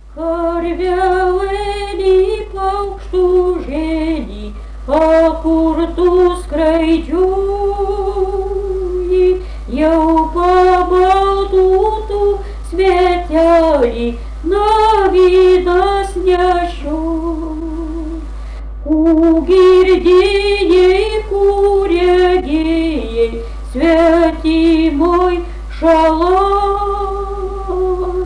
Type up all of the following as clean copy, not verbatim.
Karvelėlį paukštų žėlį, a kur tu skraidžiuoji, jau pabaltų tu svetelį, navidas nešioj. Girdėjai, kur regėjai, svetimoj šaloj.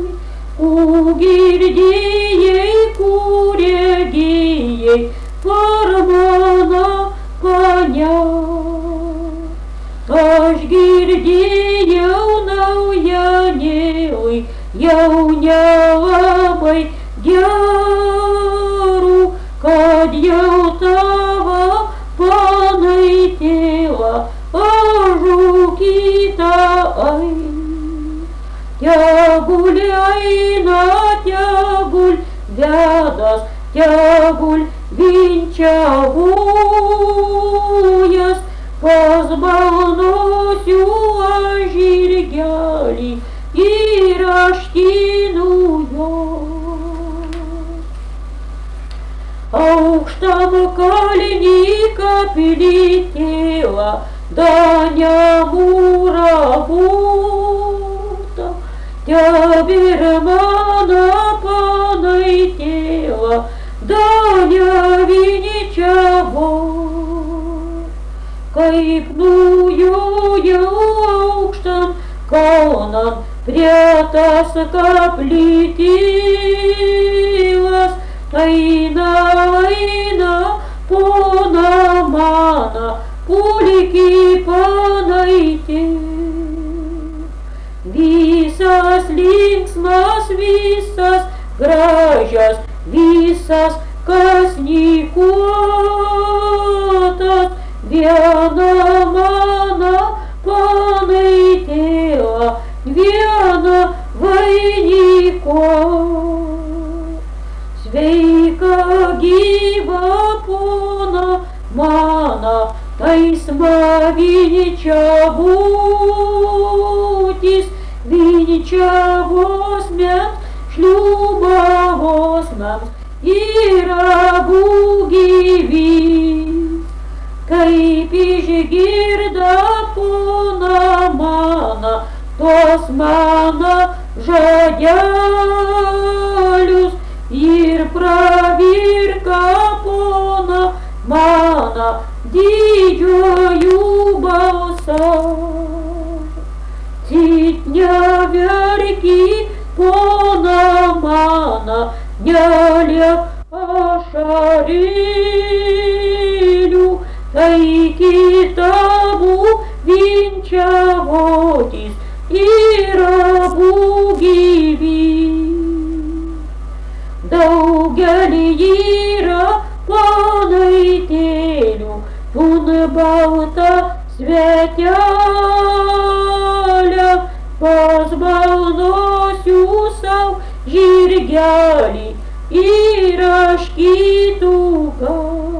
Girdėjai, kur regėjai, farmaną kanya. Aš girdėjau naujienėlį, jau nelabai gerų, kad jau tavo panaitėla ažukyta ai. Tegul eina, tegul vedas, tegul vinčiavojas, pas balnosių aš žirgelį ir aštinu jo. Aukštam kalny koplytėla, da nemūra būta, tebėr mano panaitėla, da nevinčiavo. Kaip nujojau aukštan kalnan, prie tas koplytėlas, eina, eina, pona mana, pulki panaitė. Visas linksmas, visas gražias, visas kas nykuotas, viena mana panaitėla, viena vainiko. Sveika gyva pona mana, taisma vinčiavutis, vinčiavosmėms, šliubavosmėms ir abu gyvi. Kaip išgirda pona mana, tos mano žodelius, ir pravirka pona mana didžiojų balsą. Cit neverki pona mana, neliek ašarėlių, tai kitabų vinčiavotis ir abu gyvi. Daugelį yra panaitėlių, tun balta svetelė, pas balnosių sau žirgelį ir aš kitų gal.